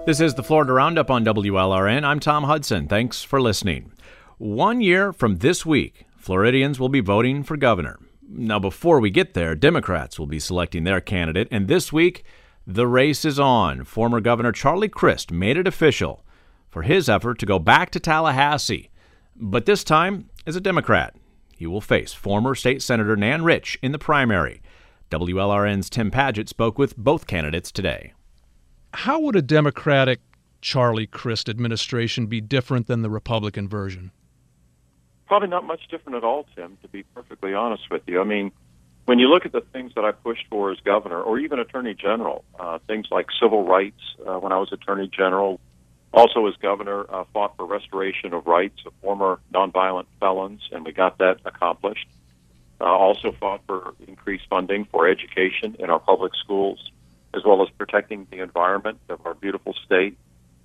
This is the Florida Roundup on WLRN. I'm Tom Hudson. Thanks for listening. 1 year from this week, Floridians will be voting for governor. Now, before we get there, Democrats will be selecting their candidate, and this week, the race is on. Former Governor Charlie Crist made it official for his effort to go back to Tallahassee, but this time as a Democrat. He will face former State Senator Nan Rich in the primary. WLRN's Tim Padgett spoke with both candidates today. How would a Democratic Charlie Crist administration be different than the Republican version? Probably not much different at all, Tim, to be perfectly honest with you. I mean, when you look at the things that I pushed for as governor or even attorney general, things like civil rights when I was attorney general, also as governor, fought for restoration of rights of former nonviolent felons, and we got that accomplished. Also fought for increased funding for education in our public schools, as well as protecting the environment of our beautiful state.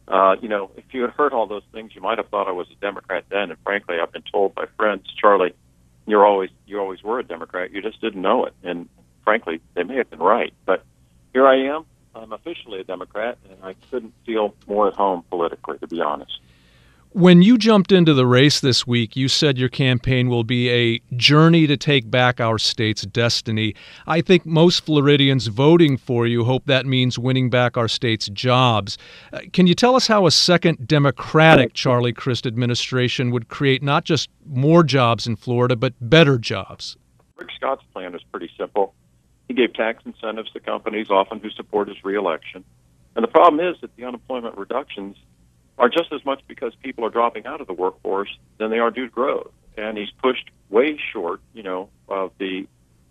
If you had heard all those things, you might have thought I was a Democrat then. And frankly, I've been told by friends, Charlie, you always were a Democrat. You just didn't know it. And frankly, they may have been right. But here I am. I'm officially a Democrat, and I couldn't feel more at home politically, to be honest. When you jumped into the race this week, you said your campaign will be a journey to take back our state's destiny. I think most Floridians voting for you hope that means winning back our state's jobs. Can you tell us how a second Democratic Charlie Crist administration would create not just more jobs in Florida, but better jobs? Rick Scott's plan is pretty simple. He gave tax incentives to companies often who support his reelection. And the problem is that the unemployment reductions are just as much because people are dropping out of the workforce than they are due to growth. And he's pushed way short, of the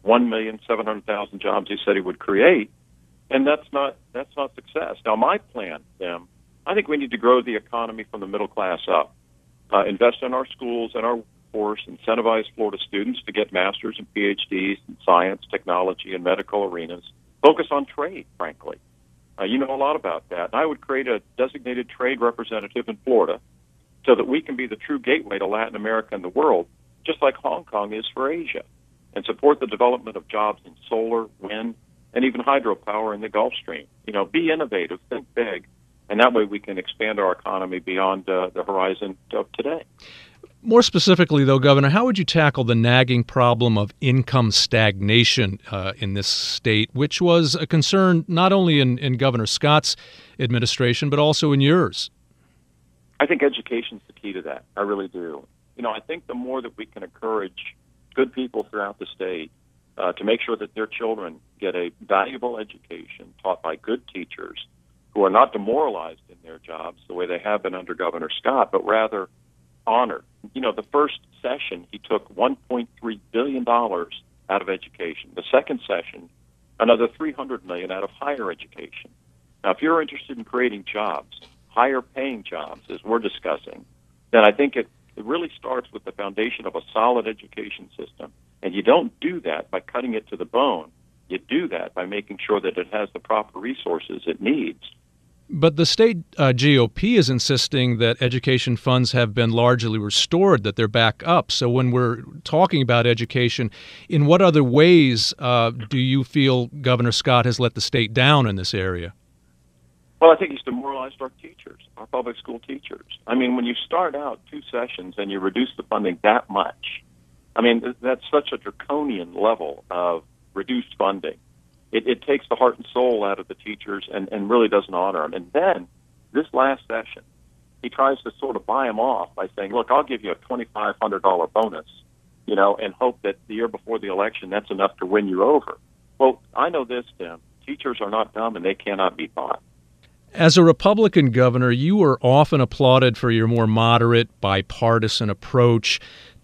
1,700,000 jobs he said he would create. And that's not success. Now, my plan, Tim, I think we need to grow the economy from the middle class up, invest in our schools and our workforce, incentivize Florida students to get masters and PhDs in science, technology, and medical arenas, focus on trade, frankly. You know a lot about that. And I would create a designated trade representative in Florida so that we can be the true gateway to Latin America and the world, just like Hong Kong is for Asia, and support the development of jobs in solar, wind, and even hydropower in the Gulf Stream. Be innovative, think big, and that way we can expand our economy beyond the horizon of today. More specifically, though, Governor, how would you tackle the nagging problem of income stagnation in this state, which was a concern not only in Governor Scott's administration, but also in yours? I think education's the key to that. I really do. I think the more that we can encourage good people throughout the state to make sure that their children get a valuable education taught by good teachers who are not demoralized in their jobs the way they have been under Governor Scott, but rather honored. The first session, he took $1.3 billion out of education. The second session, another $300 million out of higher education. Now, if you're interested in creating jobs, higher paying jobs, as we're discussing, then I think it really starts with the foundation of a solid education system. And you don't do that by cutting it to the bone. You do that by making sure that it has the proper resources it needs. But the state GOP is insisting that education funds have been largely restored, that they're back up. So when we're talking about education, in what other ways do you feel Governor Scott has let the state down in this area? Well, I think he's demoralized our teachers, our public school teachers. I mean, when you start out two sessions and you reduce the funding that much, that's such a draconian level of reduced funding. It takes the heart and soul out of the teachers and really doesn't honor them. And then this last session, he tries to sort of buy them off by saying, look, I'll give you a $2,500 bonus, and hope that the year before the election, that's enough to win you over. Well, I know this, Tim. Teachers are not dumb and they cannot be bought. As a Republican governor, you were often applauded for your more moderate, bipartisan approach.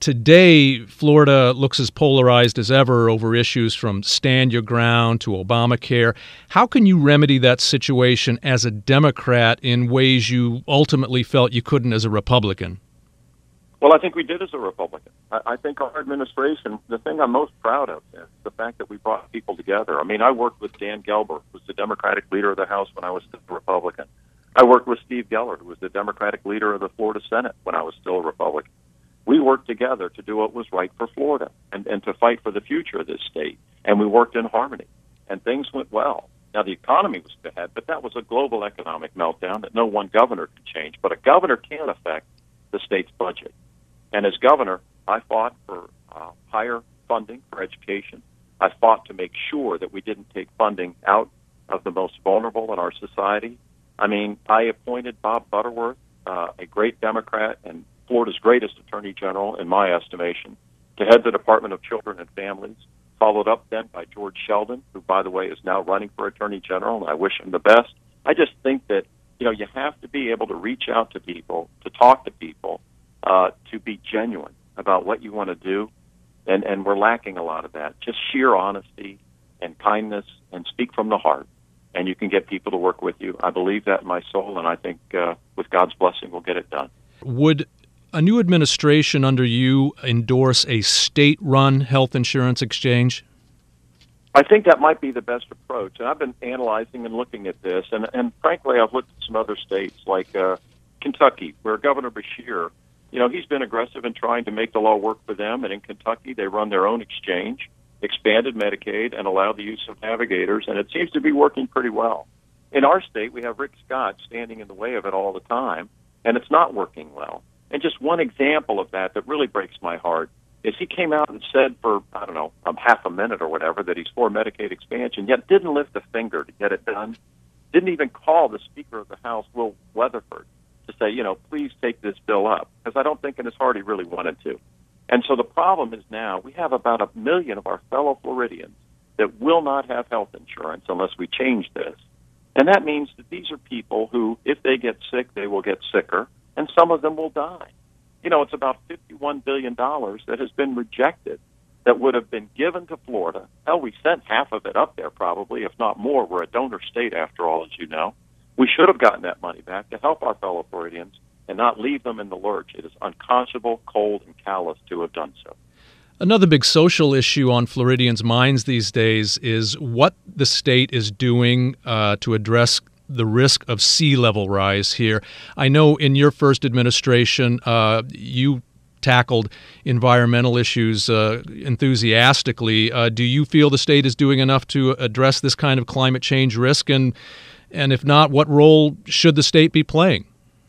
Today, Florida looks as polarized as ever over issues from Stand Your Ground to Obamacare. How can you remedy that situation as a Democrat in ways you ultimately felt you couldn't as a Republican? Well, I think we did as a Republican. I think our administration, the thing I'm most proud of is the fact that we brought people together. I worked with Dan Gelber, who was the Democratic leader of the House when I was still a Republican. I worked with Steve Geller, who was the Democratic leader of the Florida Senate when I was still a Republican. We worked together to do what was right for Florida and to fight for the future of this state. And we worked in harmony, and things went well. Now, the economy was bad, but that was a global economic meltdown that no one governor could change. But a governor can affect the state's budget. And as governor, I fought for higher funding for education. I fought to make sure that we didn't take funding out of the most vulnerable in our society. I mean, I appointed Bob Butterworth, a great Democrat and Florida's greatest attorney general, in my estimation, to head the Department of Children and Families, followed up then by George Sheldon, who, by the way, is now running for attorney general, and I wish him the best. I just think that, you have to be able to reach out to people, to talk to people, to be genuine about what you want to do, and we're lacking a lot of that. Just sheer honesty and kindness and speak from the heart, and you can get people to work with you. I believe that in my soul, and I think with God's blessing, we'll get it done. Would a new administration under you endorse a state-run health insurance exchange? I think that might be the best approach, and I've been analyzing and looking at this, and frankly, I've looked at some other states like Kentucky, where Governor Beshear, he's been aggressive in trying to make the law work for them, and in Kentucky, they run their own exchange, expanded Medicaid, and allow the use of navigators, and it seems to be working pretty well. In our state, we have Rick Scott standing in the way of it all the time, and it's not working well. And just one example of that really breaks my heart is he came out and said for, half a minute or whatever, that he's for Medicaid expansion, yet didn't lift a finger to get it done, didn't even call the Speaker of the House, Will Weatherford, to say, please take this bill up, because I don't think in his heart he really wanted to. And so the problem is now we have about 1 million of our fellow Floridians that will not have health insurance unless we change this. And that means that these are people who, if they get sick, they will get sicker, and some of them will die. It's about $51 billion that has been rejected that would have been given to Florida. Hell, we sent half of it up there probably, if not more. We're a donor state, after all, as you know. We should have gotten that money back to help our fellow Floridians and not leave them in the lurch. It is unconscionable, cold, and callous to have done so. Another big social issue on Floridians' minds these days is what the state is doing to address the risk of sea level rise here. I know in your first administration, you tackled environmental issues enthusiastically. Do you feel the state is doing enough to address this kind of climate change risk? And if not, what role should the state be playing?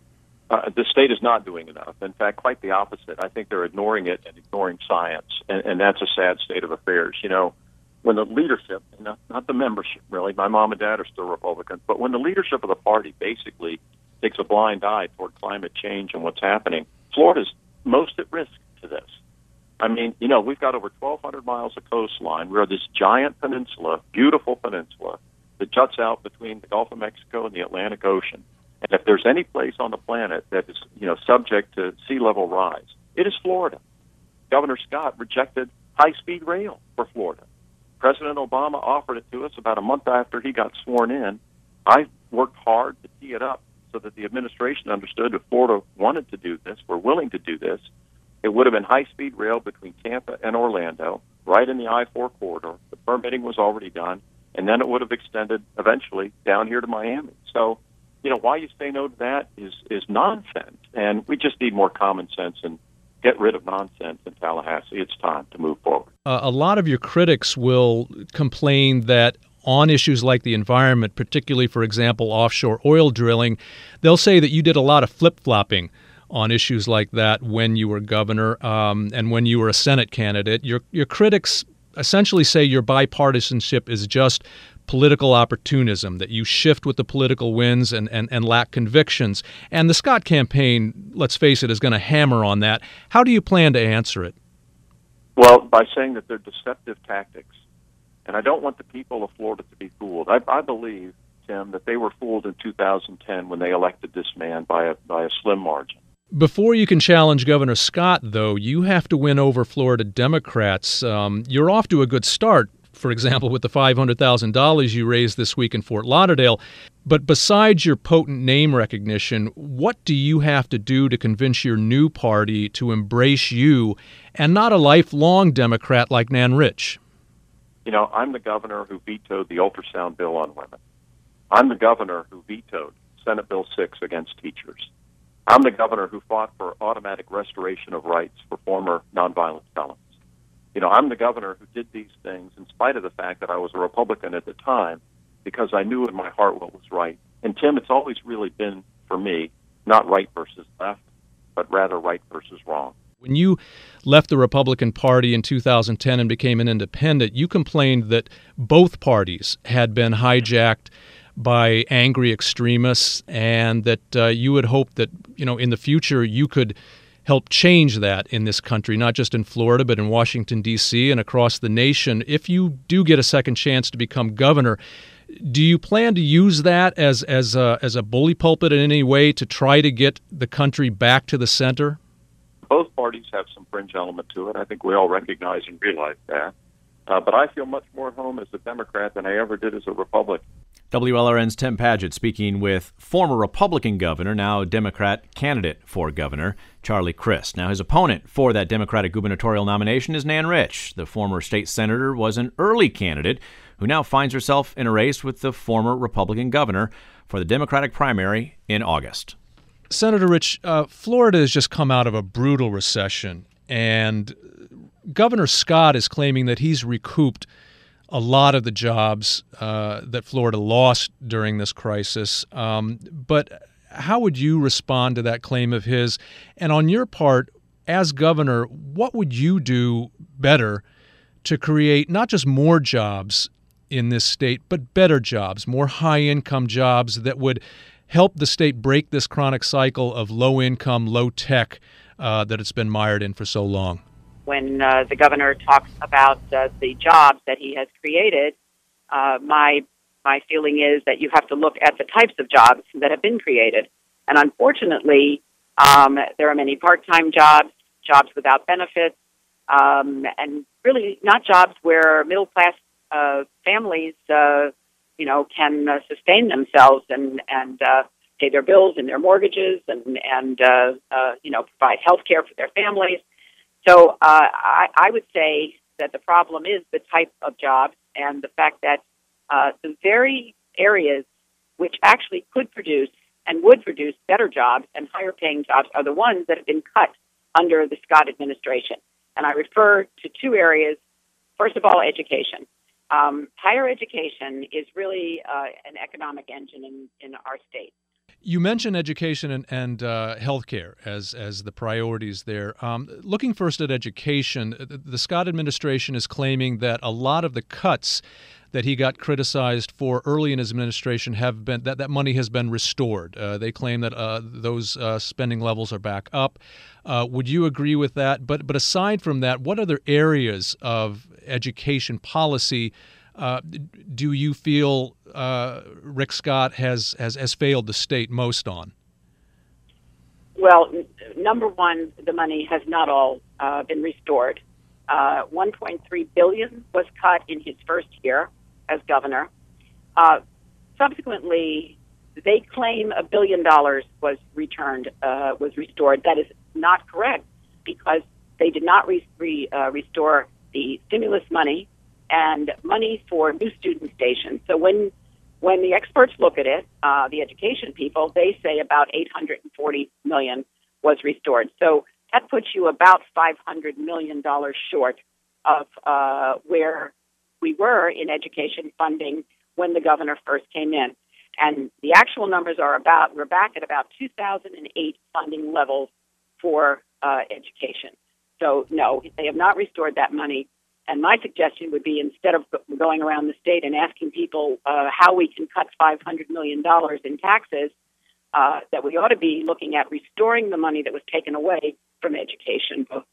The state is not doing enough. In fact, quite the opposite. I think they're ignoring it and ignoring science, and that's a sad state of affairs. When the leadership, not the membership really, my mom and dad are still Republicans, but when the leadership of the party basically takes a blind eye toward climate change and what's happening, Florida's most at risk to this. I mean, we've got over 1,200 miles of coastline. We're this giant peninsula, beautiful peninsula, that juts out between the Gulf of Mexico and the Atlantic Ocean. And if there's any place on the planet that is, subject to sea level rise, it is Florida. Governor Scott rejected high-speed rail for Florida. President Obama offered it to us about a month after he got sworn in. I worked hard to tee it up so that the administration understood if Florida wanted to do this, were willing to do this, it would have been high-speed rail between Tampa and Orlando, right in the I-4 corridor. The permitting was already done, and then it would have extended eventually down here to Miami. So, why you say no to that is nonsense, and we just need more common sense and get rid of nonsense in Tallahassee. It's time to move forward. A lot of your critics will complain that on issues like the environment, particularly, for example, offshore oil drilling, they'll say that you did a lot of flip-flopping on issues like that when you were governor and when you were a Senate candidate. Your critics essentially say your bipartisanship is just political opportunism, that you shift with the political winds and lack convictions. And the Scott campaign, let's face it, is going to hammer on that. How do you plan to answer it? Well, by saying that they're deceptive tactics. And I don't want the people of Florida to be fooled. I believe, Tim, that they were fooled in 2010 when they elected this man by a slim margin. Before you can challenge Governor Scott, though, you have to win over Florida Democrats. You're off to a good start, for example, with the $500,000 you raised this week in Fort Lauderdale. But besides your potent name recognition, what do you have to do to convince your new party to embrace you and not a lifelong Democrat like Nan Rich? I'm the governor who vetoed the ultrasound bill on women. I'm the governor who vetoed Senate Bill 6 against teachers. I'm the governor who fought for automatic restoration of rights for former nonviolent felons. I'm the governor who did these things in spite of the fact that I was a Republican at the time because I knew in my heart what was right. And, Tim, it's always really been, for me, not right versus left, but rather right versus wrong. When you left the Republican Party in 2010 and became an independent, you complained that both parties had been hijacked by angry extremists, and that you had hoped that, in the future you could help change that in this country, not just in Florida, but in Washington, D.C. and across the nation. If you do get a second chance to become governor, do you plan to use that as a bully pulpit in any way to try to get the country back to the center? Both parties have some fringe element to it. I think we all recognize and realize that. But I feel much more at home as a Democrat than I ever did as a Republican. WLRN's Tim Padgett speaking with former Republican governor, now Democrat candidate for governor, Charlie Crist. Now, his opponent for that Democratic gubernatorial nomination is Nan Rich. The former state senator was an early candidate who now finds herself in a race with the former Republican governor for the Democratic primary in August. Senator Rich, Florida has just come out of a brutal recession, and Governor Scott is claiming that he's recouped a lot of the jobs that Florida lost during this crisis. But how would you respond to that claim of his? And on your part, as governor, what would you do better to create not just more jobs in this state, but better jobs, more high-income jobs that would help the state break this chronic cycle of low-income, low-tech that it's been mired in for so long? When the governor talks about the jobs that he has created, my feeling is that you have to look at the types of jobs that have been created. And unfortunately, there are many part-time jobs, jobs without benefits, and really not jobs where middle-class families, can sustain themselves and pay their bills and their mortgages and provide health care for their families. So I would say that the problem is the type of jobs and the fact that the very areas which actually could produce and would produce better jobs and higher paying jobs are the ones that have been cut under the Scott administration. And I refer to two areas. First of all, education. Higher education is really an economic engine in our state. You mentioned education and healthcare as the priorities there. Looking first at education, the Scott administration is claiming that a lot of the cuts that he got criticized for early in his administration have been that money has been restored. They claim that those spending levels are back up. Would you agree with that? But aside from that, what other areas of education policy do you feel Rick Scott has failed the state most on? Well, number one, the money has not all been restored. $1.3 billion was cut in his first year as governor. Subsequently, they claim $1 billion was restored. That is not correct because they did not restore the stimulus money and money for new student stations. So when the experts look at it, the education people, they say about $840 million was restored. So that puts you about $500 million short of where we were in education funding when the governor first came in. And the actual numbers are we're back at about 2008 funding levels for education. So no, they have not restored that money. And my suggestion would be, instead of going around the state and asking people how we can cut $500 million in taxes, that we ought to be looking at restoring the money that was taken away from education, both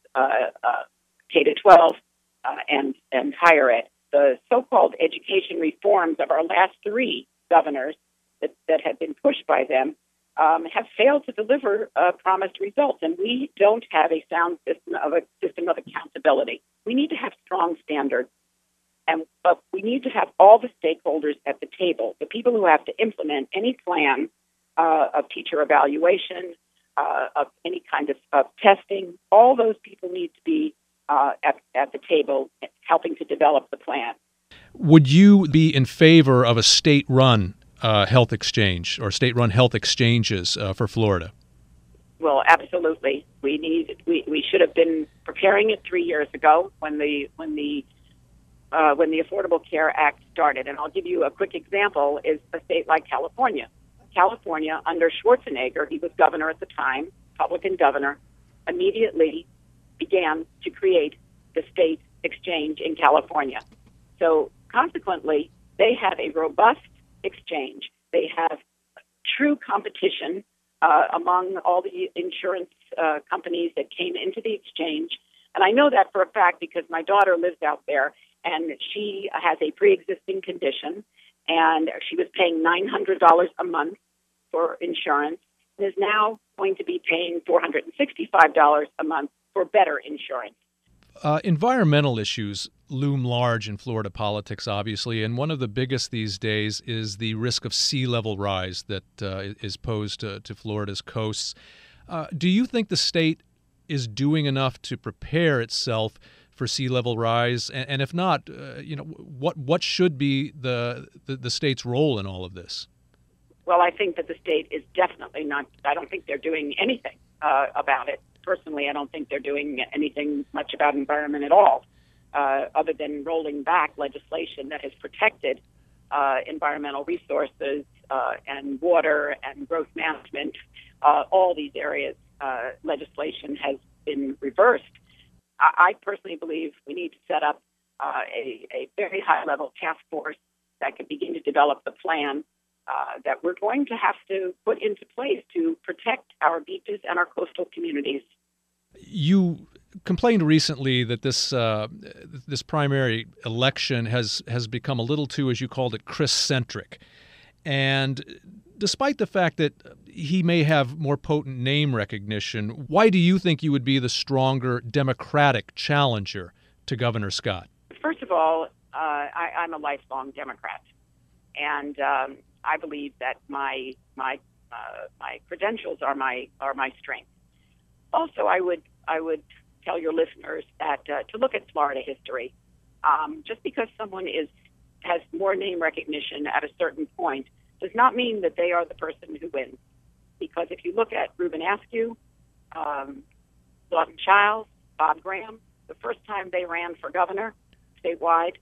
K-12 and higher ed. The so-called education reforms of our last three governors that have been pushed by them have failed to deliver promised results, and we don't have a sound system of accountability. We need to have strong standards, but we need to have all the stakeholders at the table, the people who have to implement any plan of teacher evaluation, of any kind of testing. All those people need to be at the table helping to develop the plan. Would you be in favor of a state-run health exchange or state-run health exchanges for Florida? Well, absolutely. We should have been preparing it 3 years ago when the when the Affordable Care Act started. And I'll give you a quick example, is a state like California. California, under Schwarzenegger, he was governor at the time, Republican governor, immediately began to create the state exchange in California. So consequently, they have a robust exchange. They have true competition among all the insurance companies that came into the exchange. And I know that for a fact because my daughter lives out there, and she has a pre-existing condition, and she was paying $900 a month for insurance, and is now going to be paying $465 a month for better insurance. Environmental issues loom large in Florida politics, obviously, and one of the biggest these days is the risk of sea level rise that is posed to Florida's coasts. Do you think the state is doing enough to prepare itself for sea level rise? And if not, what should be the state's role in all of this? Well, I think that the state is definitely not. I don't think they're doing anything about it. Personally, I don't think they're doing anything much about environment at all, other than rolling back legislation that has protected environmental resources and water and growth management. All these areas, legislation has been reversed. I personally believe we need to set up a very high-level task force that can begin to develop the plan that we're going to have to put into place to protect our beaches and our coastal communities. You complained recently that this primary election has become a little too, as you called it, Chris-centric. And despite the fact that he may have more potent name recognition, why do you think you would be the stronger Democratic challenger to Governor Scott? First of all, I'm a lifelong Democrat, and I believe that my credentials are my strength. Also, I would tell your listeners that to look at Florida history. Just because someone has more name recognition at a certain point does not mean that they are the person who wins. Because if you look at Reuben Askew, Lawton Chiles, Bob Graham, the first time they ran for governor statewide,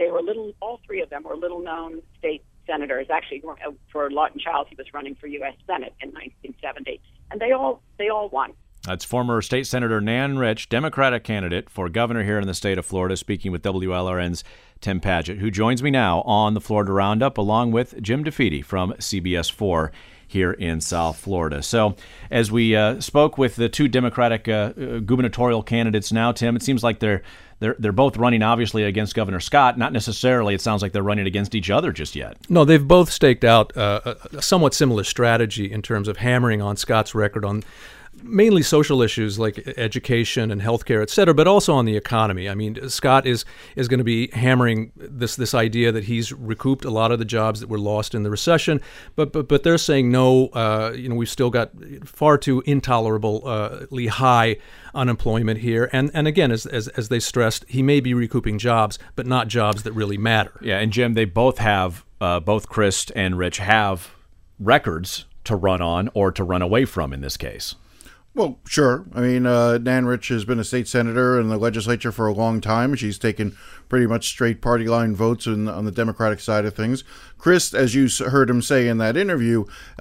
all three of them were little-known state senators. Actually, for Lawton Chiles, he was running for U.S. Senate in 1970, and they all won. That's former State Senator Nan Rich, Democratic candidate for governor here in the state of Florida, speaking with WLRN's Tim Padgett, who joins me now on the Florida Roundup, along with Jim DeFede from CBS 4 here in South Florida. So as we spoke with the two Democratic gubernatorial candidates now, Tim, it seems like they're both running, obviously, against Governor Scott. Not necessarily, it sounds like they're running against each other just yet. No, they've both staked out a somewhat similar strategy in terms of hammering on Scott's record on mainly social issues like education and healthcare, et cetera, but also on the economy. I mean, Scott is going to be hammering this idea that he's recouped a lot of the jobs that were lost in the recession, but they're saying no. We've still got far too intolerably high unemployment here, and again, as they stressed, he may be recouping jobs, but not jobs that really matter. Yeah, and Jim, they both have both Chris and Rich have records to run on or to run away from in this case. Well, sure. I mean, Nan Rich has been a state senator in the legislature for a long time. She's taken pretty much straight party line votes on the Democratic side of things. Chris, as you heard him say in that interview,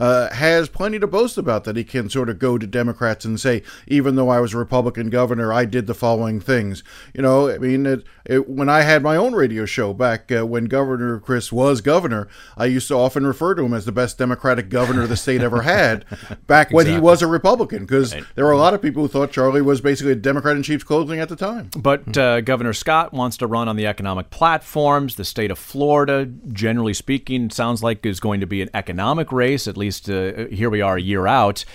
has plenty to boast about, that he can sort of go to Democrats and say, even though I was a Republican governor, I did the following things. You know, I mean, when I had my own radio show back when Governor Chris was governor, I used to often refer to him as the best Democratic governor the state ever had back when he was a Republican, because there were a lot of people who thought Charlie was basically a Democrat in sheep's clothing at the time. But Governor Scott wants to run on the economic platforms. The state of Florida, generally speaking, sounds like is going to be an economic race, at least here we are a year out.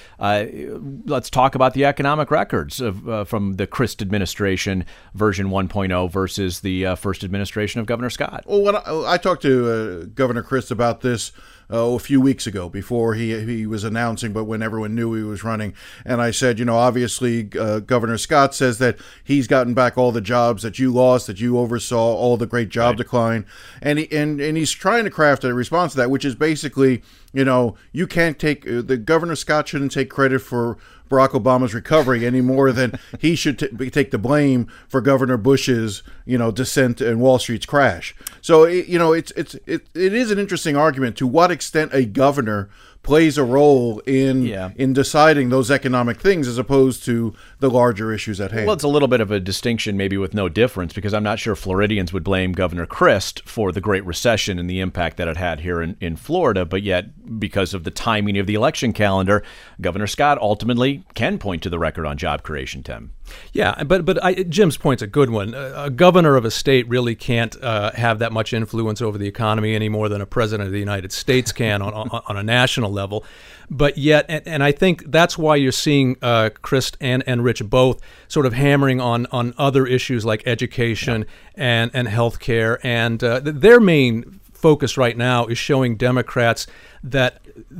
Let's talk about the economic records from the Crist administration version 1.0 versus the first administration of Governor Scott. Well, when I talked to Governor Crist about this a few weeks ago, before he was announcing, but when everyone knew he was running. And I said, obviously Governor Scott says that he's gotten back all the jobs that you lost, that you oversaw, all the great job decline. And he's trying to craft a response to that, which is basically, you can't take, the Governor Scott shouldn't take credit for Barack Obama's recovery any more than he should take the blame for Governor Bush's, descent and Wall Street's crash. So, it is an interesting argument to what extent a governor plays a role in deciding those economic things as opposed to the larger issues at hand. Well, it's a little bit of a distinction, maybe with no difference, because I'm not sure Floridians would blame Governor Christ for the Great Recession and the impact that it had here in Florida. But yet, because of the timing of the election calendar, Governor Scott ultimately can point to the record on job creation, Tim. Yeah, but Jim's point's a good one. A governor of a state really can't have that much influence over the economy any more than a president of the United States can on a national level. But yet, and I think that's why you're seeing Chris and Rich both sort of hammering on other issues like education and healthcare, and their main focus right now is showing Democrats that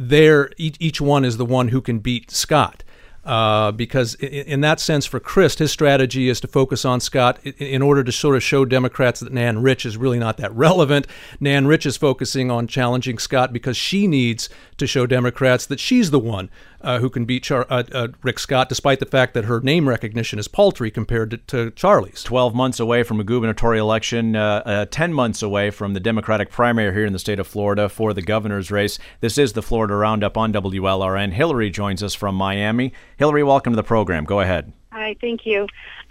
each one is the one who can beat Scott. Because in that sense, for Christ, his strategy is to focus on Scott in order to sort of show Democrats that Nan Rich is really not that relevant. Nan Rich is focusing on challenging Scott because she needs to show Democrats that she's the one who can beat Rick Scott, despite the fact that her name recognition is paltry compared to Charlie's. 12 months away from a gubernatorial election, 10 months away from the Democratic primary here in the state of Florida for the governor's race. This is the Florida Roundup on WLRN. Hillary joins us from Miami. Hillary, welcome to the program. Go ahead. Hi, thank you.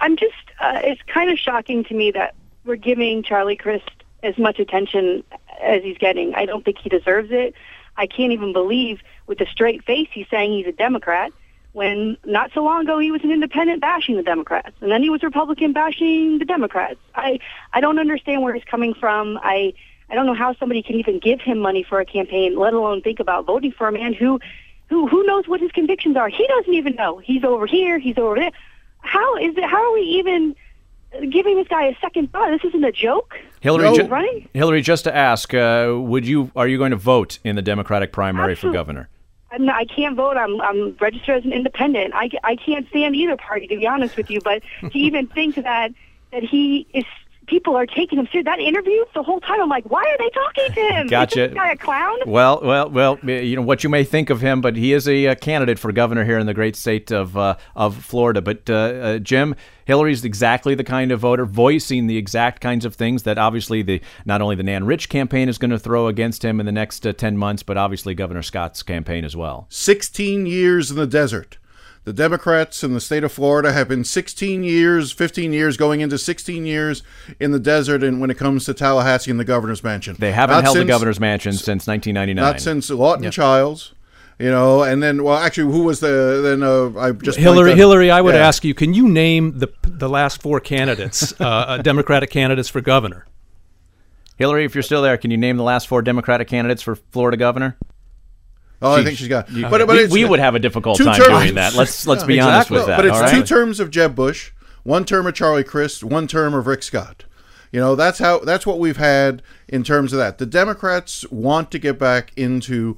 It's kind of shocking to me that we're giving Charlie Crist as much attention as he's getting. I don't think he deserves it. I can't even believe with a straight face he's saying he's a Democrat when not so long ago he was an independent bashing the Democrats, and then he was Republican bashing the Democrats. I don't understand where he's coming from. I don't know how somebody can even give him money for a campaign, let alone think about voting for a man who knows what his convictions are. He doesn't even know. He's over here, he's over there. How are we even giving this guy a second thought? This isn't a joke. Hillary, just to ask, are you going to vote in the Democratic primary for governor? I can't vote. I'm registered as an independent. I can't stand either party, to be honest with you. But to even think that he is, people are taking him serious. That interview, the whole time, I'm like, why are they talking to him? Gotcha. Is this guy a clown? Well, what you may think of him, but he is a candidate for governor here in the great state of Florida. But Jim, Hillary's exactly the kind of voter voicing the exact kinds of things that obviously not only the Nan Rich campaign is going to throw against him in the next 10 months, but obviously Governor Scott's campaign as well. 16 years in the desert. The Democrats in the state of Florida have been 16 years, 15 years, going into 16 years in the desert, and when it comes to Tallahassee and the governor's mansion. They haven't held the governor's mansion since 1999. Not since Lawton Childs. And then, actually, who was I just Hillary, I would ask you, can you name the last four candidates, Democratic candidates for governor? Hillary, if you're still there, can you name the last four Democratic candidates for Florida governor? Oh, I think she's got. We would have a difficult time doing that. Let's be honest with that. But it's 2 terms of Jeb Bush, 1 term of Charlie Crist, 1 term of Rick Scott. That's what we've had in terms of that. The Democrats want to get back into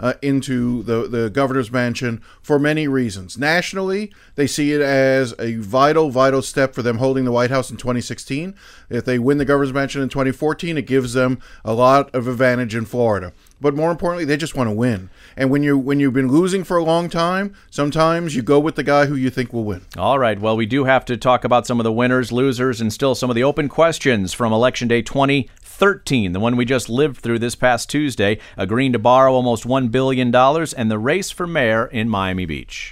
the governor's mansion for many reasons. Nationally, they see it as a vital step for them holding the White House in 2016. If they win the governor's mansion in 2014, it gives them a lot of advantage in Florida. But more importantly, they just want to win. And when you've been losing for a long time, sometimes you go with the guy who you think will win. All right. Well, we do have to talk about some of the winners, losers, and still some of the open questions from Election Day 2013, the one we just lived through this past Tuesday, agreeing to borrow almost $1 billion, and the race for mayor in Miami Beach.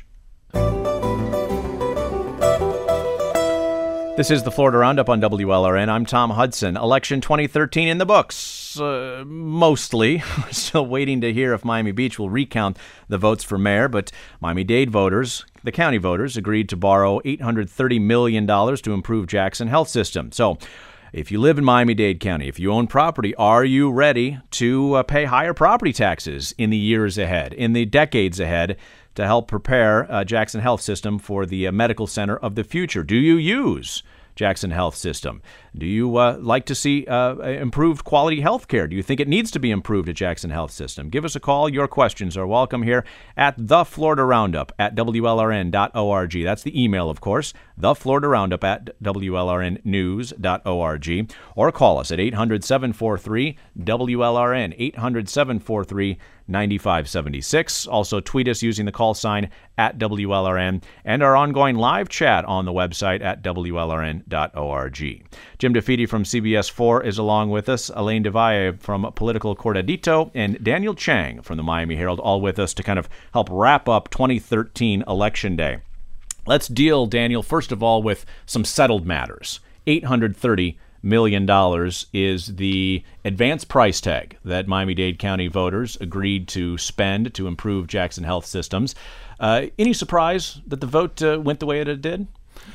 This is the Florida Roundup on WLRN. I'm Tom Hudson. Election 2013 in the books, mostly. We're still waiting to hear if Miami Beach will recount the votes for mayor, but Miami-Dade voters, the county voters, agreed to borrow $830 million to improve Jackson Health System. So if you live in Miami-Dade County, if you own property, are you ready to pay higher property taxes in the years ahead, in the decades ahead, to help prepare Jackson Health System for the medical center of the future? Do you use Jackson Health System? Do you like to see improved quality health care? Do you think it needs to be improved at Jackson Health System? Give us a call. Your questions are welcome here at the Florida Roundup at WLRN.org. That's the email, of course, the Florida Roundup at WLRNnews.org. Or call us at 800-743-WLRN, 800-743-9576. Also tweet us using the call sign at WLRN and our ongoing live chat on the website at WLRN.org. Jim DeFede from CBS 4 is along with us, Elaine DeValle from Political Cortadito, and Daniel Chang from the Miami Herald, all with us to kind of help wrap up 2013 Election Day. Let's deal, Daniel, first of all, with some settled matters. $830 million is the advance price tag that Miami-Dade County voters agreed to spend to improve Jackson Health Systems. Any surprise that the vote went the way it did?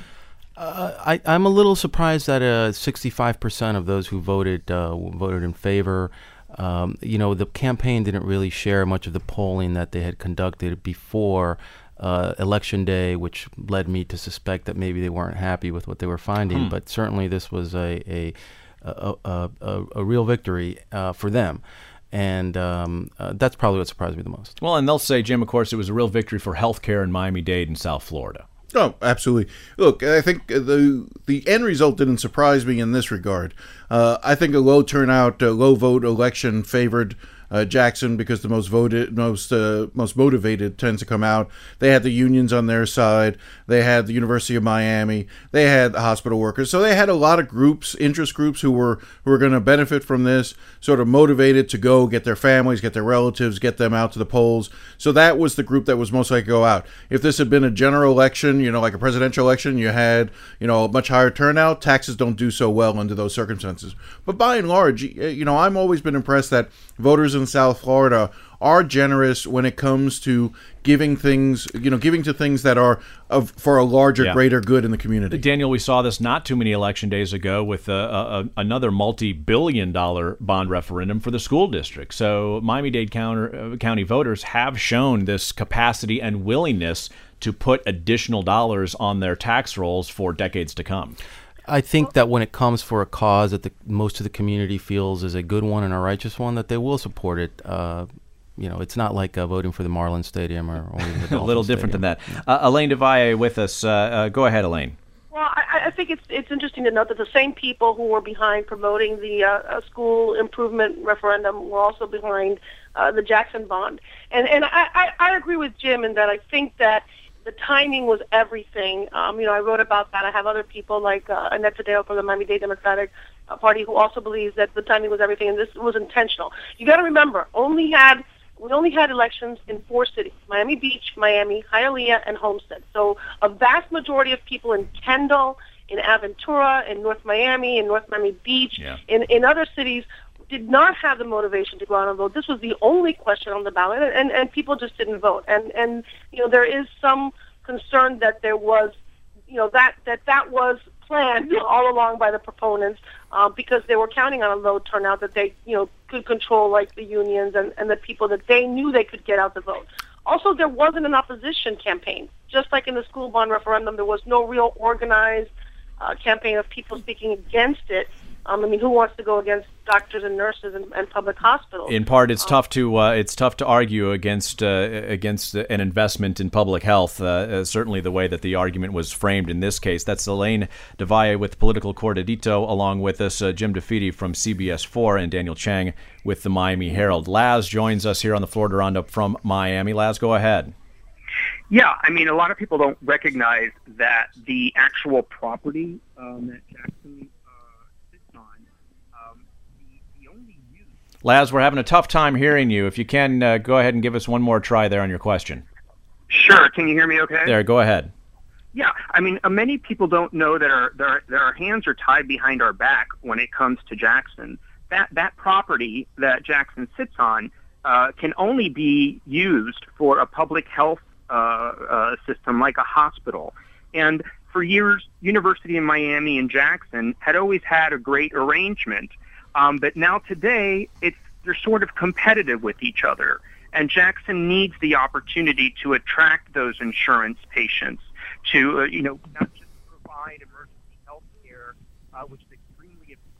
I'm a little surprised that 65% of those who voted in favor. The campaign didn't really share much of the polling that they had conducted before Election Day, which led me to suspect that maybe they weren't happy with what they were finding. But certainly this was a real victory for them. And that's probably what surprised me the most. Well, and they'll say, Jim, of course, it was a real victory for healthcare in Miami-Dade and South Florida. Oh, absolutely. Look, I think the end result didn't surprise me in this regard. I think a low turnout, low vote election favored Jackson because the most motivated tends to come out. They had the unions on their side. They had the University of Miami. They had the hospital workers. So they had a lot of groups, interest groups, who were going to benefit from this, sort of motivated to go get their families, get their relatives, get them out to the polls. So that was the group that was most likely to go out. If this had been a general election, like a presidential election, you had, a much higher turnout. Taxes don't do so well under those circumstances. But by and large, I've always been impressed that voters in South Florida are generous when it comes to giving to things that are for a larger, greater good in the community. Daniel, we saw this not too many election days ago with another multi-billion-dollar bond referendum for the school district. So Miami-Dade County voters have shown this capacity and willingness to put additional dollars on their tax rolls for decades to come. I think that when it comes for a cause that most of the community feels is a good one and a righteous one, that they will support it. It's not like voting for the Marlins Stadium or even the a little different than that. Elaine DeValle with us. Go ahead, Elaine. Well, I think it's interesting to note that the same people who were behind promoting the school improvement referendum were also behind the Jackson bond. And I agree with Jim in that I think that the timing was everything. I wrote about that. I have other people like Annette Taddeo from the Miami-Dade Democratic Party who also believes that the timing was everything, and this was intentional. You got to remember, we only had elections in 4 cities: Miami Beach, Miami, Hialeah, and Homestead. So a vast majority of people in Kendall, in Aventura, in North Miami, in North Miami Beach, in other cities did not have the motivation to go out and vote. This was the only question on the ballot, and people just didn't vote. And there is some concern that there was, that was planned all along by the proponents because they were counting on a low turnout that they, could control, like the unions and the people that they knew they could get out the vote. Also, there wasn't an opposition campaign. Just like in the school bond referendum, there was no real organized campaign of people speaking against it. Who wants to go against doctors and nurses and public hospitals? In part, it's tough to argue against an investment in public health. Certainly, the way that the argument was framed in this case. That's Elaine DeValle with Political Cortadito, along with us, Jim DeFede from CBS 4, and Daniel Chang with the Miami Herald. Laz joins us here on the Florida Roundup from Miami. Laz, go ahead. Yeah, a lot of people don't recognize that the actual property that Jackson Laz, we're having a tough time hearing you. If you can, go ahead and give us one more try there on your question. Sure. Can you hear me okay? There, go ahead. Yeah. Many people don't know that our hands are tied behind our back when it comes to Jackson. That property that Jackson sits on can only be used for a public health system like a hospital. And for years, University of Miami and Jackson had always had a great arrangement. But now today, they're sort of competitive with each other. And Jackson needs the opportunity to attract those insurance patients to, not just provide emergency health care, which is extremely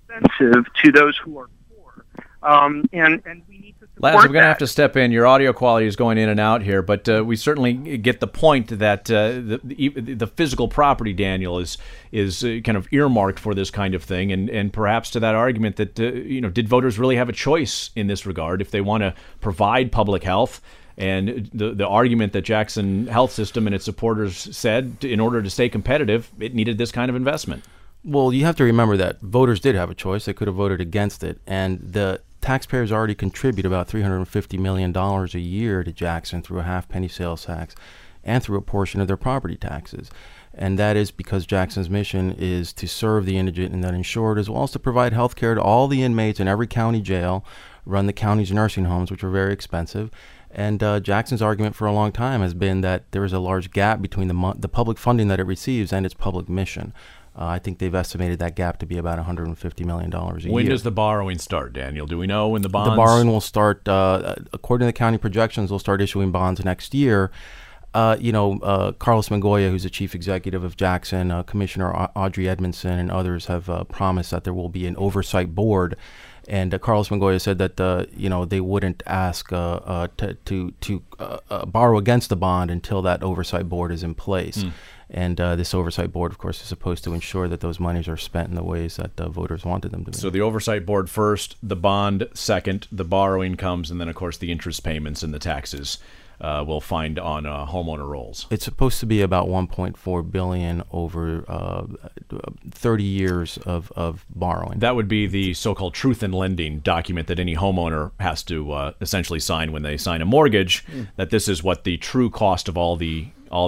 expensive to those who are poor. And we need to support Laz, I'm going to that. have to step in. Your audio quality is going in and out here, but we certainly get the point that the physical property, Daniel, is kind of earmarked for this kind of thing, and perhaps to that argument that did voters really have a choice in this regard if they want to provide public health? And the argument that Jackson Health System and its supporters said, in order to stay competitive, it needed this kind of investment. Well, you have to remember that voters did have a choice. They could have voted against it. And the taxpayers already contribute about $350 million a year to Jackson through a half-penny sales tax and through a portion of their property taxes. And that is because Jackson's mission is to serve the indigent and uninsured, as well as to provide health care to all the inmates in every county jail, run the county's nursing homes, which are very expensive. And Jackson's argument for a long time has been that there is a large gap between the public funding that it receives and its public mission. I think they've estimated that gap to be about $150 million a year. When does the borrowing start, Daniel? Do we know when the bonds? The borrowing will start, according to the county projections, they'll start issuing bonds next year. Carlos Mangoya, who's the chief executive of Jackson, Commissioner Audrey Edmondson, and others have promised that there will be an oversight board. And Carlos Mangoya said that they wouldn't ask to borrow against the bond until that oversight board is in place. And this oversight board, of course, is supposed to ensure that those monies are spent in the ways that voters wanted them to be. So the oversight board first, the bond second, the borrowing comes, and then, of course, the interest payments and the taxes we'll find on homeowner rolls. It's supposed to be about $1.4 billion over 30 years of borrowing. That would be the so-called truth in lending document that any homeowner has to essentially sign when they sign a mortgage, that this is what the true cost of all the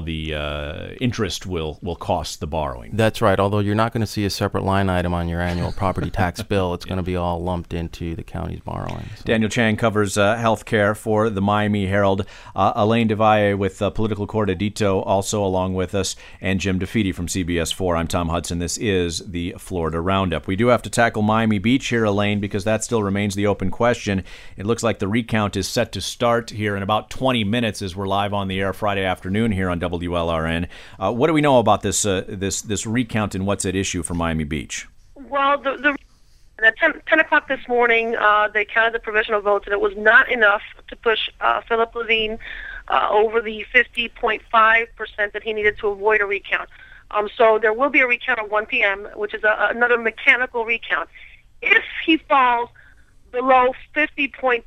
interest will cost the borrowing. That's right, although you're not going to see a separate line item on your annual property tax bill. It's going to be all lumped into the county's borrowing. So. Daniel Chang covers health care for the Miami Herald. Elaine DeValle with Political Court Edito also along with us, and Jim DeFede from CBS4. I'm Tom Hudson. This is the Florida Roundup. We do have to tackle Miami Beach here, Elaine, because that still remains the open question. It looks like the recount is set to start here in about 20 minutes as we're live on the air Friday afternoon here on WLRN. What do we know about this recount and what's at issue for Miami Beach? Well, at 10 o'clock this morning, they counted the provisional votes, and it was not enough to push Philip Levine over the 50.5% that he needed to avoid a recount. So there will be a recount at 1 p.m., which is another mechanical recount. If he falls below 50.25%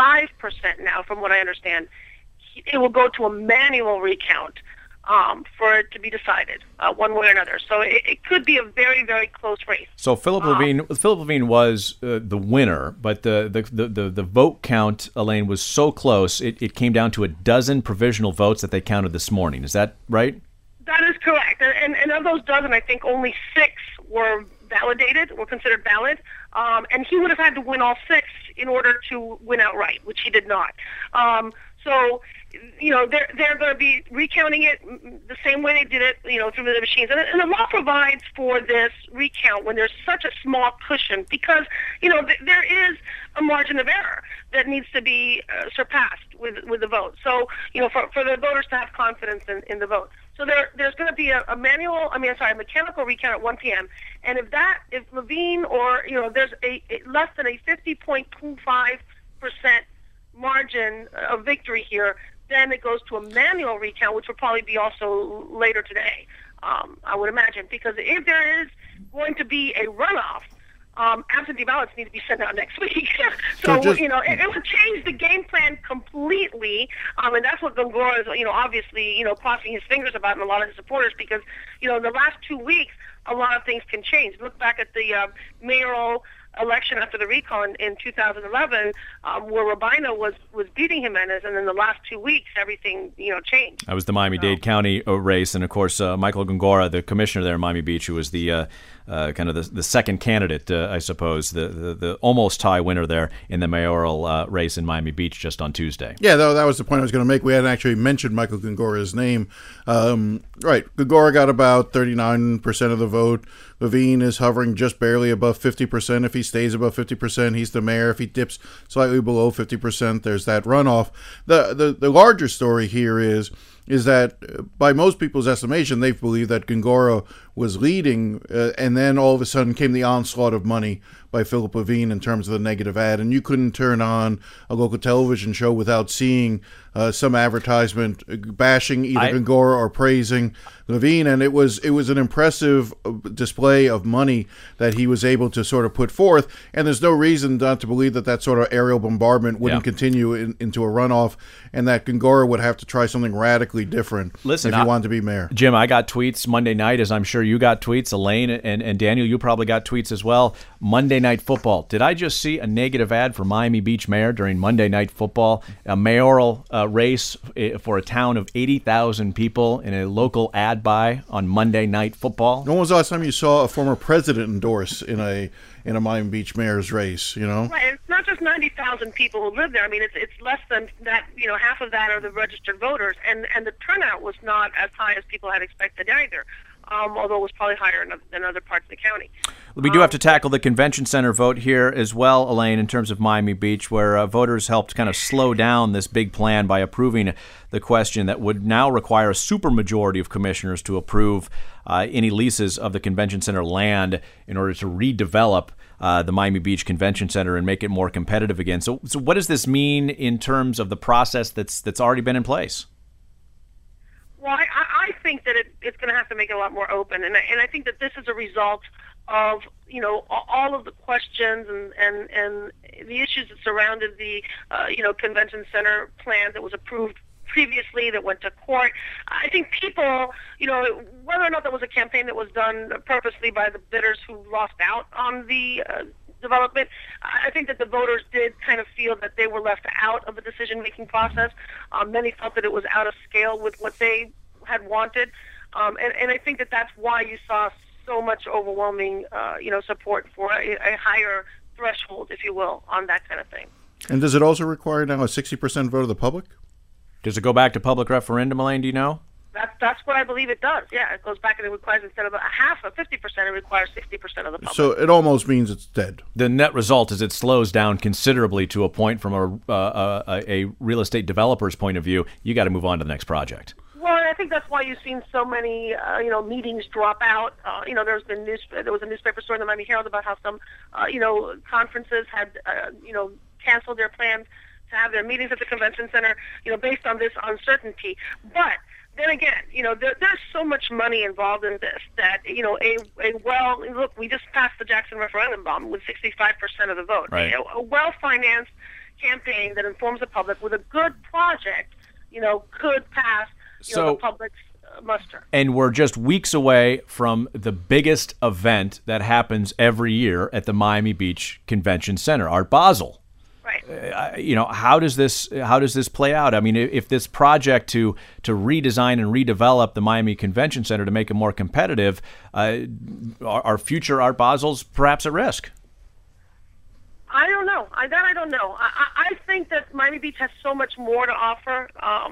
now, from what I understand, it will go to a manual recount for it to be decided one way or another. So it could be a very, very close race. So Philip Levine was the winner, but the vote count, Elaine, was so close it came down to a dozen provisional votes that they counted this morning. Is that right? That is correct. And of those dozen, I think only 6 were considered valid. And he would have had to win all 6 in order to win outright, which he did not. So, they're going to be recounting it the same way they did it, through the machines. And the law provides for this recount when there's such a small cushion because, there is a margin of error that needs to be surpassed with the vote. So, for the voters to have confidence in the vote. So there's going to be a mechanical recount at 1 p.m. And if Levine or, there's a less than a 50.25% margin of victory here, then it goes to a manual recount, which will probably be also later today, I would imagine. Because if there is going to be a runoff, absentee ballots need to be sent out next week. So it would change the game plan completely, and that's what Gongora is, obviously, crossing his fingers about, and a lot of his supporters, because, the last 2 weeks, a lot of things can change. Look back at the mayoral election after the recall in 2011, where Rubino was beating Jimenez, and in the last 2 weeks, everything changed. That was the Miami-Dade County race, and of course Michael Gongora, the commissioner there in Miami Beach, who was the kind of the second candidate, I suppose, the almost tie winner there in the mayoral race in Miami Beach just on Tuesday. Yeah, that was the point I was going to make. We hadn't actually mentioned Michael Gongora's name. Right, Gongora got about 39% of the vote. Levine is hovering just barely above 50%. If he stays above 50%, he's the mayor. If he dips slightly below 50%, there's that runoff. The larger story here is that by most people's estimation, they believe that Gongora was leading, and then all of a sudden came the onslaught of money by Philip Levine in terms of the negative ad, and you couldn't turn on a local television show without seeing some advertisement bashing either Gongora or praising Levine, and it was an impressive display of money that he was able to sort of put forth, and there's no reason not to believe that sort of aerial bombardment wouldn't continue into a runoff, and that Gongora would have to try something radically different if he wanted to be mayor. Jim, I got tweets Monday night, as I'm sure you got tweets. Elaine and Daniel, you probably got tweets as well. Monday Night Football. Did I just see a negative ad for Miami Beach mayor during Monday Night Football? A mayoral race for a town of 80,000 people in a local ad buy on Monday Night Football. When was the last time you saw a former president endorse in a Miami Beach mayor's race? Right. It's not just 90,000 people who live there. I mean, it's less than that. Half of that are the registered voters, and the turnout was not as high as people had expected either. Although it was probably higher than other parts of the county. We do have to tackle the convention center vote here as well, Elaine, in terms of Miami Beach, where voters helped kind of slow down this big plan by approving the question that would now require a supermajority of commissioners to approve any leases of the convention center land in order to redevelop the Miami Beach Convention Center and make it more competitive again. So what does this mean in terms of the process that's already been in place? Well, I think that it's going to have to make it a lot more open, and I think that this is a result of all of the questions and the issues that surrounded the convention center plan that was approved previously that went to court. I think people, whether or not that was a campaign that was done purposely by the bidders who lost out on the development, I think that the voters did kind of feel that they were left out of the decision-making process. Many felt that it was out of scale with what they had wanted, and I think that that's why you saw so much overwhelming, support for a higher threshold, if you will, on that kind of thing. And does it also require now a 60% vote of the public? Does it go back to public referendum, Elaine? Do you know? That's what I believe it does. Yeah, it goes back and it requires, instead of a half of 50%, it requires 60% of the public. So it almost means it's dead. The net result is it slows down considerably to a point from a real estate developer's point of view. You got to move on to the next project. Well, I think that's why you've seen so many, meetings drop out. There was a newspaper story in the Miami Herald about how some, conferences had, canceled their plans to have their meetings at the convention center, based on this uncertainty. But then again, there's so much money involved in this that, look, we just passed the Jackson referendum bomb with 65% of the vote. Right. A well-financed campaign that informs the public with a good project, could pass, the public's muster. And we're just weeks away from the biggest event that happens every year at the Miami Beach Convention Center, Art Basel. Right. How does this play out? I mean, if this project to redesign and redevelop the Miami Convention Center to make it more competitive, are future Art Basels perhaps at risk? I don't know. I don't know. I think that Miami Beach has so much more to offer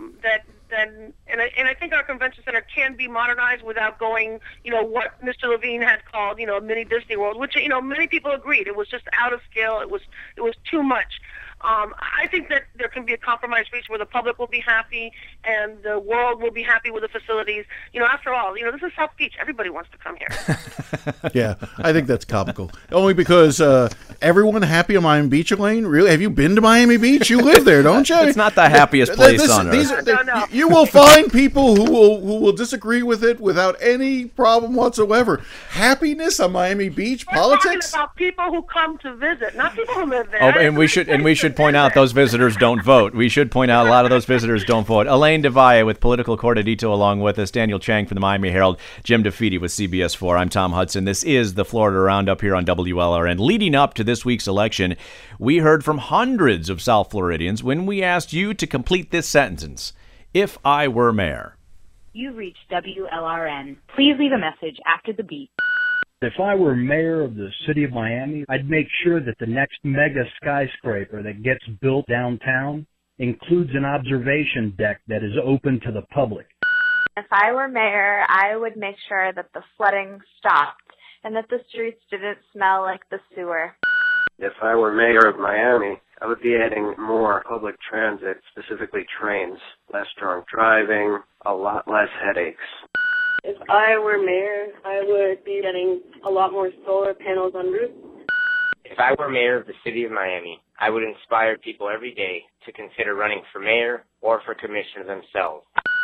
and I think our convention center can be modernized without going, what Mr. Levine had called, a mini Disney World, which, many people agreed. It was just out of scale. It was too much. I think that there can be a compromise reached where the public will be happy and the world will be happy with the facilities. After all, this is South Beach. Everybody wants to come here. Yeah, I think that's comical. Only because everyone happy on Miami Beach, Elaine? Really? Have you been to Miami Beach? You live there, don't you? It's not the happiest place on earth. No. You will find people who will disagree with it without any problem whatsoever. Happiness on Miami Beach, politics? We're talking about people who come to visit, not people who live there. Oh, and we should point out those visitors don't vote. We should point out a lot of those visitors don't vote. Elaine DeValle with Political Cortadito along with us, Daniel Chang from the Miami Herald, Jim DeFede with CBS4. I'm Tom Hudson. This is the Florida Roundup here on WLRN. Leading up to this week's election, we heard from hundreds of South Floridians when we asked you to complete this sentence. If I were mayor. You've reached WLRN. Please leave a message after the beep. If I were mayor of the city of Miami, I'd make sure that the next mega skyscraper that gets built downtown includes an observation deck that is open to the public. If I were mayor, I would make sure that the flooding stopped and that the streets didn't smell like the sewer. If I were mayor of Miami, I would be adding more public transit, specifically trains, less drunk driving, a lot less headaches. If I were mayor, I would be getting a lot more solar panels on roofs. If I were mayor of the city of Miami, I would inspire people every day to consider running for mayor or for commissioner themselves.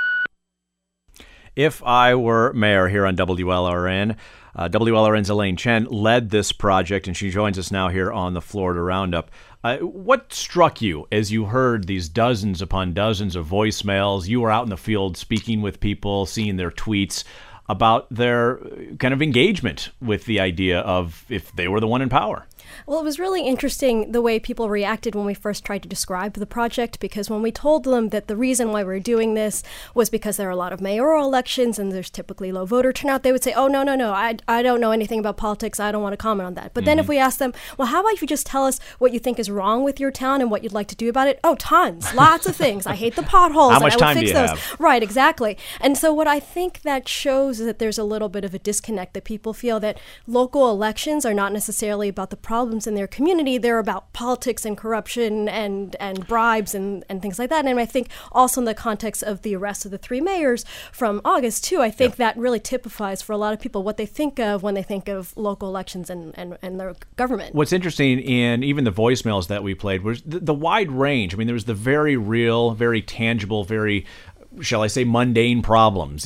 If I were mayor here on WLRN, WLRN's Elaine Chen led this project, and she joins us now here on the Florida Roundup. What struck you as you heard these dozens upon dozens of voicemails? You were out in the field speaking with people, seeing their tweets about their kind of engagement with the idea of if they were the one in power. Well, it was really interesting the way people reacted when we first tried to describe the project, because when we told them that the reason why we're doing this was because there are a lot of mayoral elections and there's typically low voter turnout, they would say, oh, no, I don't know anything about politics. I don't want to comment on that. But then if we ask them, well, how about if you just tell us what you think is wrong with your town and what you'd like to do about it? Oh, tons, lots of things. I hate the potholes. How much and I would time fix do you those. have? Right, exactly. And so what I think that shows is that there's a little bit of a disconnect, that people feel that local elections are not necessarily about the problems in their community. They're about politics and corruption and bribes and things like that. And I think also in the context of the arrest of the 3 mayors from August, too, I think that really typifies for a lot of people what they think of when they think of local elections and their government. What's interesting in even the voicemails that we played was the wide range. I mean, there was the very real, very tangible, very, shall I say, mundane problems,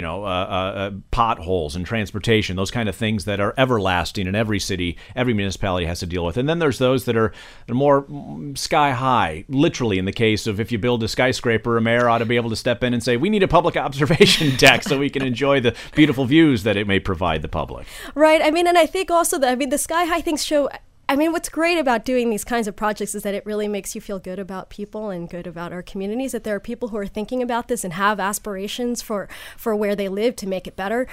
potholes and transportation, those kind of things that are everlasting in every city, every municipality has to deal with. And then there's those that are more sky high. Literally, in the case of if you build a skyscraper, a mayor ought to be able to step in and say, we need a public observation deck so we can enjoy the beautiful views that it may provide the public. Right. I mean, and I think also that, the sky high things show, what's great about doing these kinds of projects is that it really makes you feel good about people and good about our communities, that there are people who are thinking about this and have aspirations for where they live to make it better.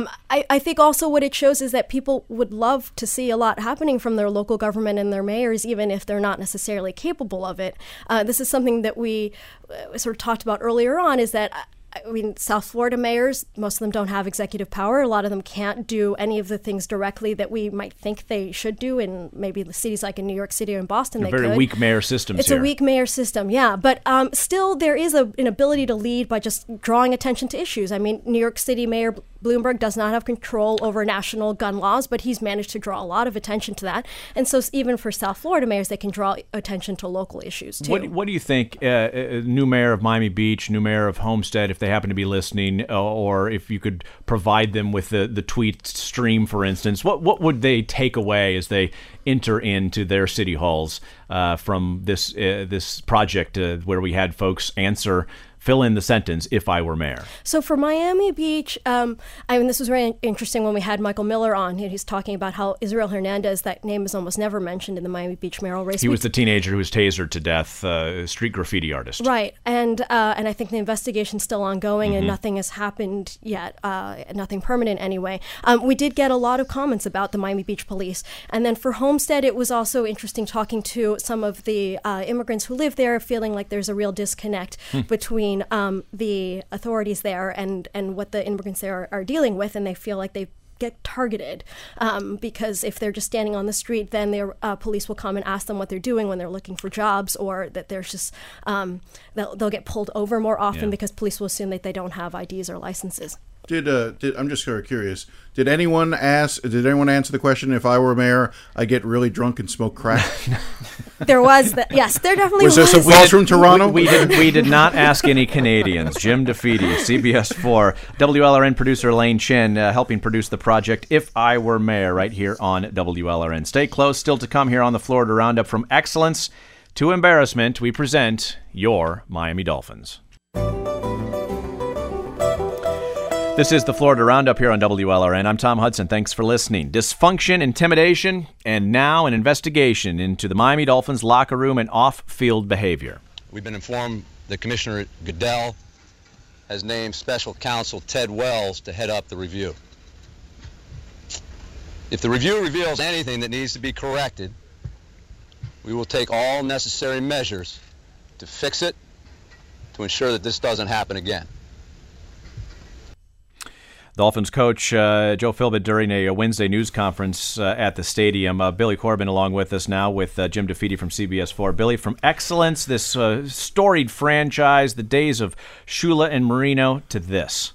I think also what it shows is that people would love to see a lot happening from their local government and their mayors, even if they're not necessarily capable of it. This is something that we sort of talked about earlier on, is that South Florida mayors, most of them don't have executive power. A lot of them can't do any of the things directly that we might think they should do in maybe the cities like in New York City or in Boston. They're very weak mayor systems It's here. a weak mayor system, yeah. But still, there is an ability to lead by just drawing attention to issues. New York City Mayor Bloomberg does not have control over national gun laws, but he's managed to draw a lot of attention to that. And so even for South Florida mayors, they can draw attention to local issues, too. What do you think, new mayor of Miami Beach, new mayor of Homestead, if they happen to be listening, or if you could provide them with the tweet stream, for instance, what would they take away as they enter into their city halls from this project where we had folks fill in the sentence, if I were mayor? So for Miami Beach, this was very interesting when we had Michael Miller on. He's talking about how Israel Hernandez, that name is almost never mentioned in the Miami Beach mayoral race. He was the teenager who was tasered to death, street graffiti artist. Right, and I think the investigation's still ongoing and nothing has happened yet, nothing permanent anyway. We did get a lot of comments about the Miami Beach police. And then for Homestead, it was also interesting talking to some of the immigrants who live there, feeling like there's a real disconnect between the authorities there and what the immigrants there are dealing with, and they feel like they get targeted because if they're just standing on the street, then their police will come and ask them what they're doing when they're looking for jobs, or that there's just they'll get pulled over more often because police will assume that they don't have IDs or licenses. I'm just sort of curious. Did anyone answer the question, if I were mayor, I get really drunk and smoke crack? There was that. Yes, there definitely was. Was there some calls from Toronto? We did not ask any Canadians. Jim DeFede, CBS 4, WLRN producer Elaine Chen, helping produce the project If I Were Mayor right here on WLRN. Stay close. Still to come here on the Florida Roundup. From excellence to embarrassment, we present your Miami Dolphins. This is the Florida Roundup here on WLRN. I'm Tom Hudson. Thanks for listening. Dysfunction, intimidation, and now an investigation into the Miami Dolphins locker room and off-field behavior. We've been informed that Commissioner Goodell has named special counsel Ted Wells to head up the review. If the review reveals anything that needs to be corrected, we will take all necessary measures to fix it, to ensure that this doesn't happen again. Dolphins coach Joe Philbin during a Wednesday news conference at the stadium. Billy Corbin along with us now with Jim DeFede from CBS 4. Billy, from excellence, this storied franchise, the days of Shula and Marino, to this.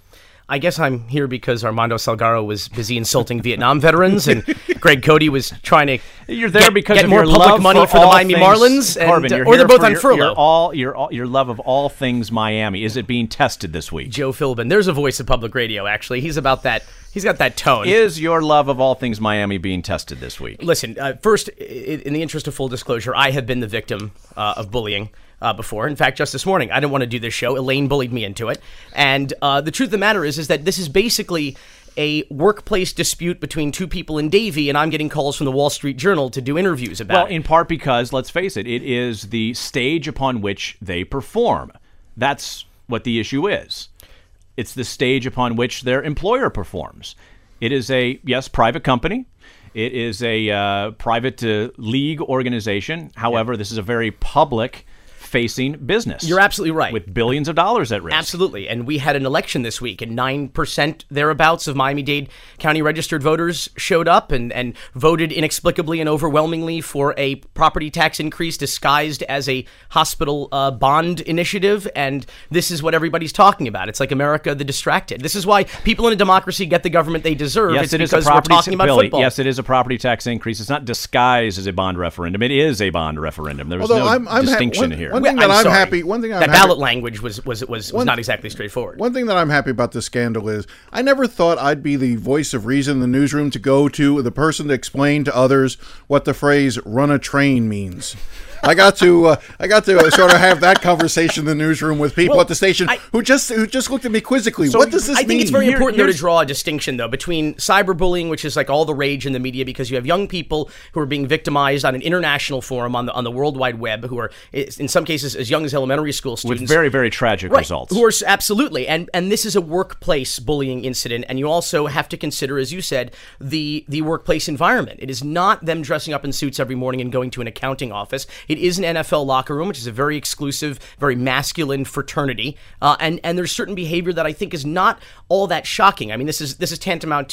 I guess I'm here because Armando Salgado was busy insulting Vietnam veterans, and Greg Cody was trying to get more public money for the Miami Marlins, or they're both on furlough. Your love of all things Miami. Is it being tested this week? Joe Philbin, there's a voice of public radio, actually. He's about that. He's got that tone. Is your love of all things Miami being tested this week? Listen, first, in the interest of full disclosure, I have been the victim of bullying before. In fact, just this morning, I didn't want to do this show. Elaine bullied me into it. And the truth of the matter is that this is basically a workplace dispute between two people in Davie, and I'm getting calls from the Wall Street Journal to do interviews about it. Well, in part because, let's face it, it is the stage upon which they perform. That's what the issue is. It's the stage upon which their employer performs. It is a, yes, private company. It is a private league organization. However, this is a very public-facing business. You're absolutely right. With billions of dollars at risk. Absolutely. And we had an election this week, and 9% thereabouts of Miami-Dade County registered voters showed up and voted inexplicably and overwhelmingly for a property tax increase disguised as a hospital bond initiative. And this is what everybody's talking about. It's like America the Distracted. This is why people in a democracy get the government they deserve. Yes, it's because we're talking about football. Yes, it is a property tax increase. It's not disguised as a bond referendum. It is a bond referendum. There's no distinction here. One thing that I'm happy. That ballot language was not exactly straightforward. One thing that I'm happy about this scandal is I never thought I'd be the voice of reason in the newsroom to go to the person to explain to others what the phrase "run a train" means. I got to sort of have that conversation in the newsroom with people at the station who just looked at me quizzically. So what does this mean? I think it's very important to draw a distinction, though, between cyberbullying, which is like all the rage in the media because you have young people who are being victimized on an international forum on the World Wide Web, who are in some cases as young as elementary school students, with very, very tragic results. Who are absolutely, and this is a workplace bullying incident, and you also have to consider, as you said, the workplace environment. It is not them dressing up in suits every morning and going to an accounting office. It is an NFL locker room, which is a very exclusive, very masculine fraternity, and there's certain behavior that I think is not all that shocking. I mean, this is tantamount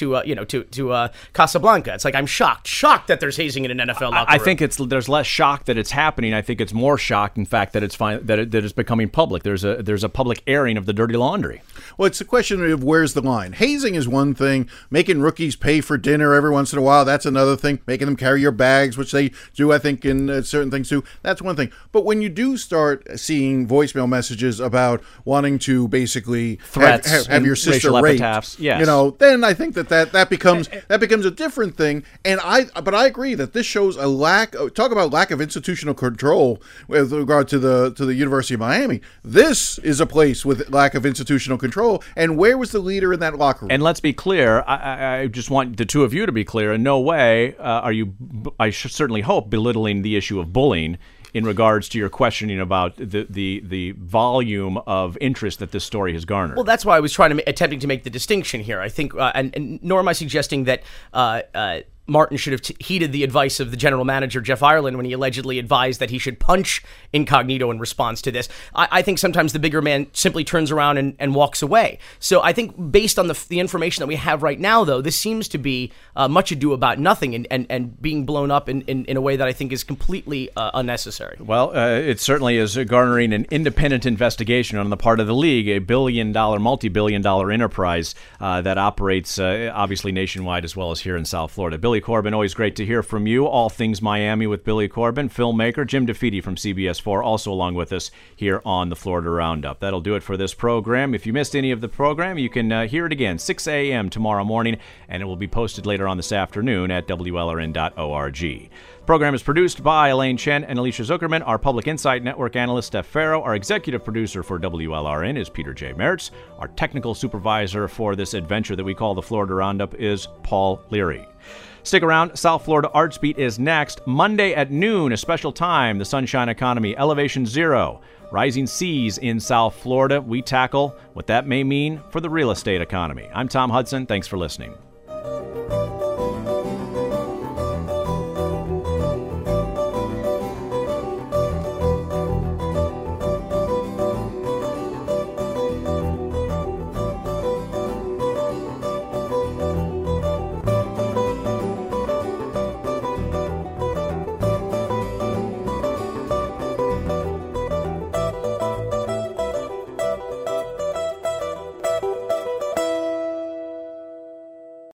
to Casablanca. It's like I'm shocked that there's hazing in an NFL locker room. I think there's less shock that it's happening. I think it's more shock, in fact, that it's becoming public. There's a public airing of the dirty laundry. Well, it's a question of where's the line. Hazing is one thing. Making rookies pay for dinner every once in a while, that's another thing. Making them carry your bags, which they do, I think, in certain things too, that's one thing. But when you do start seeing voicemail messages about wanting to basically threats, have your sister raped, yes. Then I think that becomes a different thing. And I agree that this shows a talk about lack of institutional control with regard to the University of Miami. This is a place with lack of institutional control. And where was the leader in that locker room? And let's be clear. I just want the two of you to be clear. In no way are you, I certainly hope, belittling the issue of bullying in regards to your questioning about the volume of interest that this story has garnered. Well, that's why I was attempting to make the distinction here. I think, and nor am I suggesting that Martin should have heeded the advice of the general manager, Jeff Ireland, when he allegedly advised that he should punch Incognito in response to this. I think sometimes the bigger man simply turns around and walks away. So I think based on the information that we have right now, though, this seems to be much ado about nothing and being blown up in a way that I think is completely unnecessary. Well, it certainly is garnering an independent investigation on the part of the league, a multi-billion-dollar enterprise that operates obviously nationwide as well as here in South Florida. Billy Corbin, always great to hear from you. All things Miami with Billy Corbin, filmmaker. Jim DeFede from CBS4 also along with us here on the Florida Roundup. That'll do it for this program. If you missed any of the program, you can hear it again 6 a.m. tomorrow morning, and it will be posted later on this afternoon at WLRN.org. The program is produced by Elaine Chen and Alicia Zuckerman. Our Public Insight Network analyst, Steph Farrow. Our executive producer for WLRN is Peter J. Mertz. Our technical supervisor for this adventure that we call the Florida Roundup is Paul Leary. Stick around. South Florida Arts Beat is next. Monday at noon, a special time, the Sunshine Economy, Elevation Zero, rising seas in South Florida. We tackle what that may mean for the real estate economy. I'm Tom Hudson. Thanks for listening.